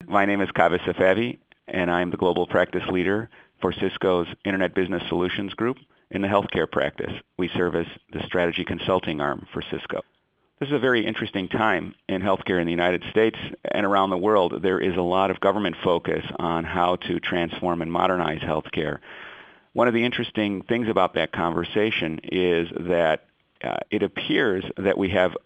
My name is Kaveh Safavi, and I'm the Global Practice Leader for Cisco's Internet Business Solutions Group in the healthcare practice. We serve as the strategy consulting arm for Cisco. This is a very interesting time in healthcare in the United States and around the world. There is a lot of government focus on how to transform and modernize healthcare. One of the interesting things about that conversation is that it appears that we have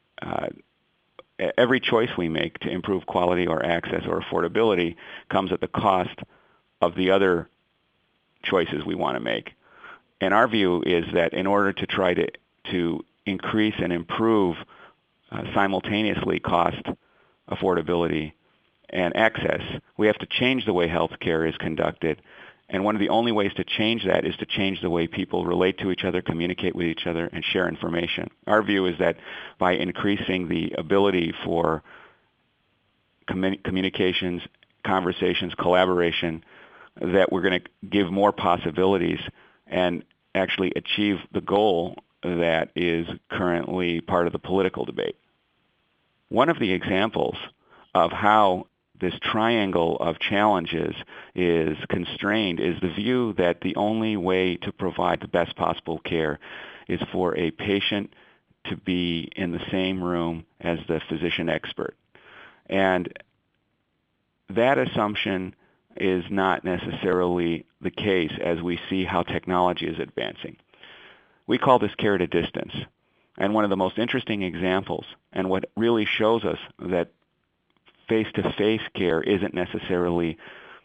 every choice we make to improve quality or access or affordability comes at the cost of the other choices we want to make. And our view is that in order to try to increase and improve simultaneously cost, affordability, and access, we have to change the way healthcare is conducted. And one of the only ways to change that is to change the way people relate to each other, communicate with each other, and share information. Our view is that by increasing the ability for communications, conversations, collaboration, that we're going to give more possibilities and actually achieve the goal that is currently part of the political debate. One of the examples of how this triangle of challenges is constrained is the view that the only way to provide the best possible care is for a patient to be in the same room as the physician expert. And that assumption is not necessarily the case as we see how technology is advancing. We call this care at a distance. And one of the most interesting examples, and what really shows us that face-to-face care isn't necessarily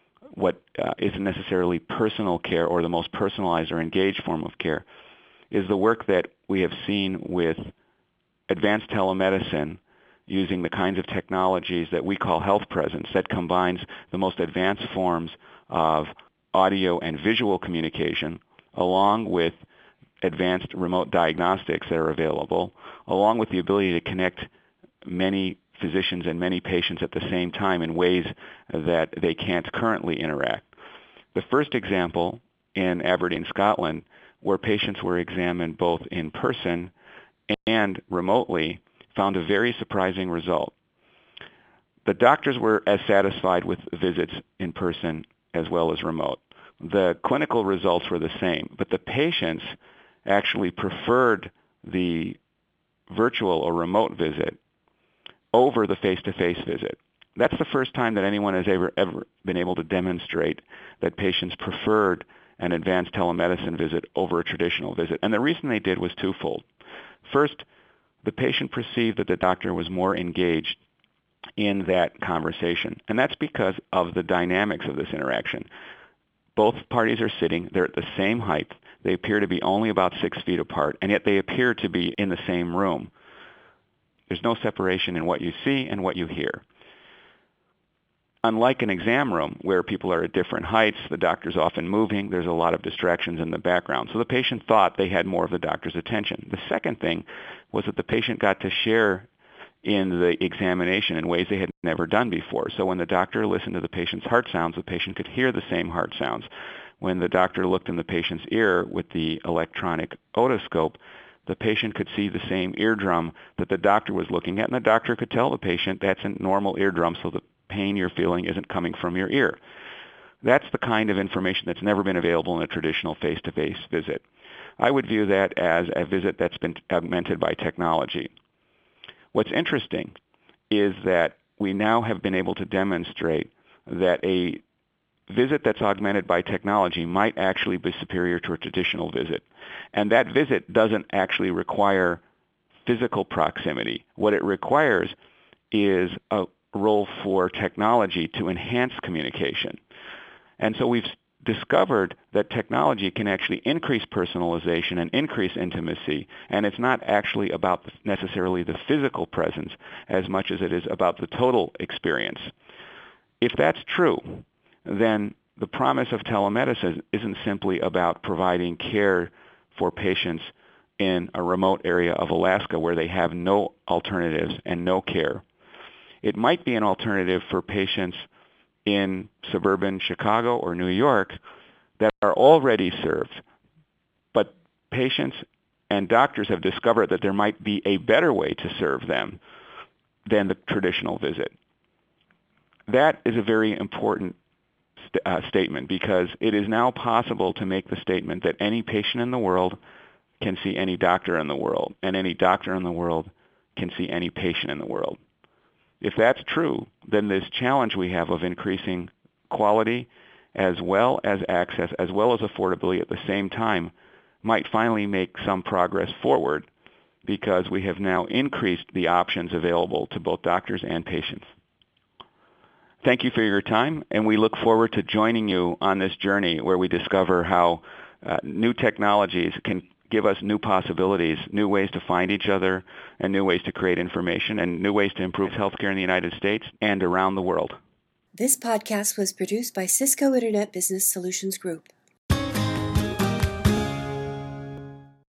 personal care or the most personalized or engaged form of care, is the work that we have seen with advanced telemedicine using the kinds of technologies that we call health presence that combines the most advanced forms of audio and visual communication along with advanced remote diagnostics that are available, along with the ability to connect many physicians and many patients at the same time in ways that they can't currently interact. The first example in Aberdeen, Scotland, where patients were examined both in person and remotely, found a very surprising result. The doctors were as satisfied with visits in person as well as remote. The clinical results were the same, but the patients actually preferred the virtual or remote visit over the face-to-face visit. That's the first time that anyone has ever been able to demonstrate that patients preferred an advanced telemedicine visit over a traditional visit. And the reason they did was twofold. First, the patient perceived that the doctor was more engaged in that conversation. And that's because of the dynamics of this interaction. Both parties are sitting, they're at the same height, they appear to be only about 6 feet apart, and yet they appear to be in the same room. There's no separation in what you see and what you hear. Unlike an exam room where people are at different heights, the doctor's often moving, there's a lot of distractions in the background. So the patient thought they had more of the doctor's attention. The second thing was that the patient got to share in the examination in ways they had never done before. So when the doctor listened to the patient's heart sounds, the patient could hear the same heart sounds. When the doctor looked in the patient's ear with the electronic otoscope, the patient could see the same eardrum that the doctor was looking at, and the doctor could tell the patient that's a normal eardrum, so the pain you're feeling isn't coming from your ear. That's the kind of information that's never been available in a traditional face-to-face visit. I would view that as a visit that's been augmented by technology. What's interesting is that we now have been able to demonstrate that a visit that's augmented by technology might actually be superior to a traditional visit. And that visit doesn't actually require physical proximity. What it requires is a role for technology to enhance communication. And so we've discovered that technology can actually increase personalization and increase intimacy, and it's not actually about necessarily the physical presence as much as it is about the total experience. If that's true, then the promise of telemedicine isn't simply about providing care for patients in a remote area of Alaska where they have no alternatives and no care. It might be an alternative for patients in suburban Chicago or New York that are already served, but patients and doctors have discovered that there might be a better way to serve them than the traditional visit. That is a very important statement, because it is now possible to make the statement that any patient in the world can see any doctor in the world, and any doctor in the world can see any patient in the world. If that's true, then this challenge we have of increasing quality as well as access, as well as affordability at the same time, might finally make some progress forward, because we have now increased the options available to both doctors and patients. Thank you for your time, and we look forward to joining you on this journey where we discover how new technologies can give us new possibilities, new ways to find each other, and new ways to create information, and new ways to improve healthcare in the United States and around the world. This podcast was produced by Cisco Internet Business Solutions Group.